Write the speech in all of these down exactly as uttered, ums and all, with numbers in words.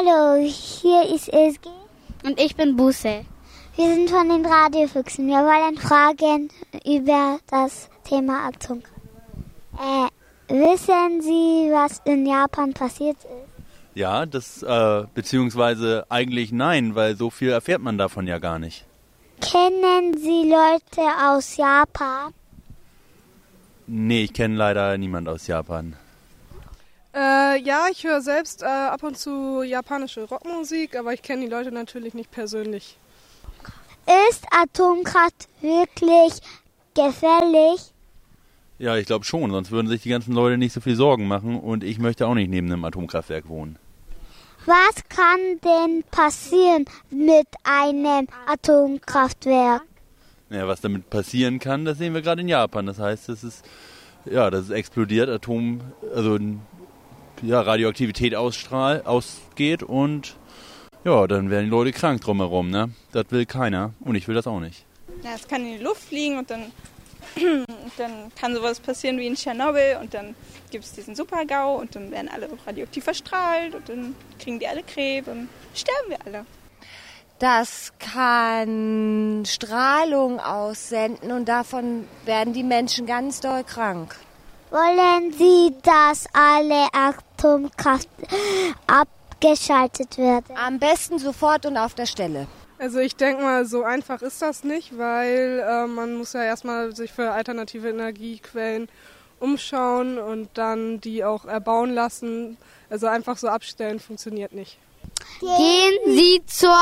Hallo, hier ist Esgi. Und ich bin Buse. Wir sind von den Radiofüchsen. Wir wollen fragen über das Thema Atomkraft. Äh, wissen Sie, was in Japan passiert ist? Ja, das, äh, beziehungsweise eigentlich nein, weil so viel erfährt man davon ja gar nicht. Kennen Sie Leute aus Japan? Nee, ich kenne leider niemand aus Japan. Äh, ja, ich höre selbst äh, ab und zu japanische Rockmusik, aber ich kenne die Leute natürlich nicht persönlich. Ist Atomkraft wirklich gefährlich? Ja, ich glaube schon, sonst würden sich die ganzen Leute nicht so viel Sorgen machen und ich möchte auch nicht neben einem Atomkraftwerk wohnen. Was kann denn passieren mit einem Atomkraftwerk? Ja, was damit passieren kann, das sehen wir gerade in Japan. Das heißt, es ist, ja, dass es explodiert, Atom, also ja, Radioaktivität ausstrahl, ausgeht und ja, dann werden die Leute krank drumherum, ne? Das will keiner und ich will das auch nicht. Ja, es kann in die Luft fliegen und dann, dann kann sowas passieren wie in Tschernobyl und dann gibt es diesen Super-GAU und dann werden alle radioaktiv verstrahlt und dann kriegen die alle Krebs und sterben wir alle. Das kann Strahlung aussenden und davon werden die Menschen ganz doll krank. Wollen Sie, dass alle Atomkraft abgeschaltet werden? Am besten sofort und auf der Stelle. Also ich denke mal, so einfach ist das nicht, weil äh, man muss ja erstmal sich für alternative Energiequellen umschauen und dann die auch erbauen lassen. Also einfach so abstellen funktioniert nicht. Gehen Sie zur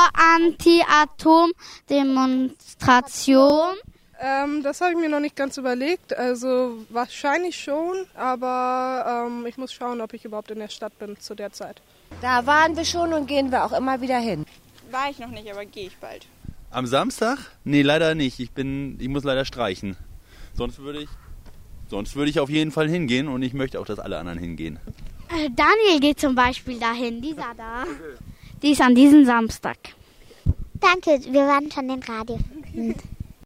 Anti-Atom-Demonstration? Ähm, das habe ich mir noch nicht ganz überlegt. Also wahrscheinlich schon, aber ähm, ich muss schauen, ob ich überhaupt in der Stadt bin zu der Zeit. Da waren wir schon und gehen wir auch immer wieder hin. War ich noch nicht, aber gehe ich bald. Am Samstag? Nee, leider nicht. Ich bin, ich muss leider streichen. Sonst würde ich, sonst würde ich auf jeden Fall hingehen und ich möchte auch, dass alle anderen hingehen. Äh, Daniel geht zum Beispiel dahin, die ist da. Die ist an diesem Samstag. Danke, wir waren schon im Radio.